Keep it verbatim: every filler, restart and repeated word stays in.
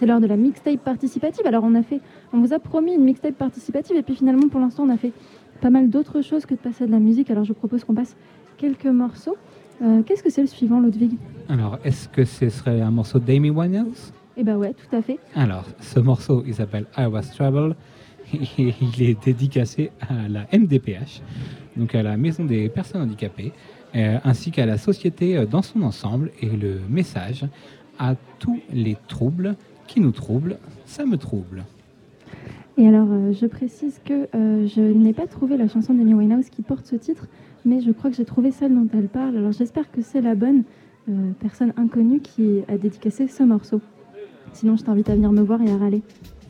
c'est l'heure de la mixtape participative. Alors on a fait, on vous a promis une mixtape participative et puis finalement pour l'instant on a fait pas mal d'autres choses que de passer de la musique. Alors je propose qu'on passe quelques morceaux. Euh, qu'est-ce que c'est le suivant, Ludwig? Alors, est-ce que ce serait un morceau d'Amy Winehouse? Eh ben ouais, tout à fait. Alors, ce morceau, il s'appelle I Was Trouble et il est dédicacé à la M D P H, donc à la Maison des Personnes Handicapées, euh, ainsi qu'à la société euh, dans son ensemble. Et le message: à tous les troubles qui nous troublent, ça me trouble. Et alors, euh, je précise que euh, je n'ai pas trouvé la chanson d'Amy Winehouse qui porte ce titre, mais je crois que j'ai trouvé celle dont elle parle. Alors j'espère que c'est la bonne euh, personne inconnue qui a dédicacé ce morceau. Sinon, je t'invite à venir me voir et à râler.